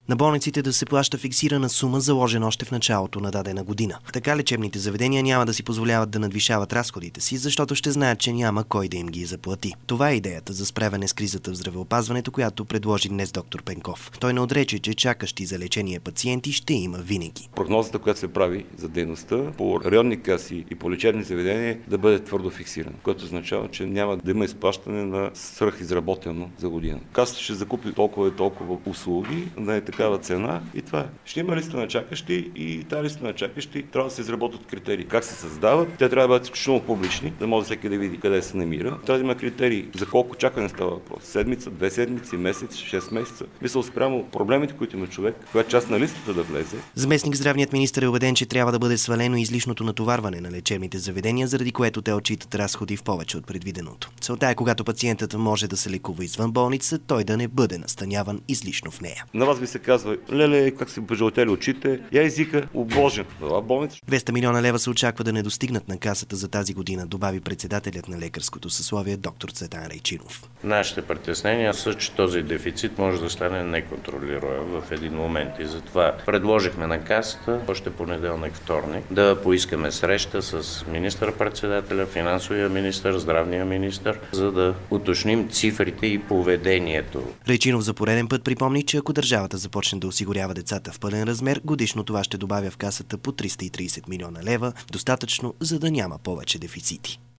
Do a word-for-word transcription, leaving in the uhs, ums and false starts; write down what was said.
на болниците да се плаща фиксирана сума, заложена още в началото на дадена година. Така лечебните заведения няма да си позволяват да надвишават разходите си, защото ще знаят, че няма кой да им ги заплати. Това е идеята за справяне с кризата в здравеопазването, която предложи днес доктор Пенков. Той не отрече, че чакащи за лечение пациенти ще има винаги. Прогнозата, която се прави за дейността по районни каси и по лечебни заведения, да бъде твърдо фиксирана, което означава, че няма да има изплащане на свръхизработено за година. Касата ще закупи толкова и толкова услуги на е такава цена и това е. Ще има листа на чакащи и тази листа на чакащи трябва да се изработят критерии. Как се създават? Те трябва да бъдат изключително публични, да може всеки да види къде се намира. Трябва да има критерии за колко чакане става въпрос. Седмица, две седмици, месец, шест месеца. Мисля, спрямо проблемите, които има човек, която част на листата да влезе. Заместник здравният министър е убеден, че трябва да бъде свалено излишното натоварване на лечебните заведения, заради което те отчитат разходи в повече от предвиденото. Целта е, когато пациентът може да се лекува извън болница, той да не бъде настаняван излишно в нея. На вас ви се казва: леле, как се пожълтели очите, я езика, обложен в болница. двеста милиона лева се очаква да не достигнат на касата за тази година, добави председателят на лекарското съсловие доктор Цветан Райчинов. Нашите притеснения са, че този дефицит може да стане неконтролируем в един момент и затова предложихме на касата още понеделник, вторник да поискаме среща с министър-председателя, финансовия министър, здравния министър, за да уточним цифрите и поведението. Райчинов за пореден път припомни, че ако държавата започне да осигурява децата в пълен размер, годишно това ще добавя в касата по триста и трийсет милиона лева, достатъчно, за да няма повече дефицити.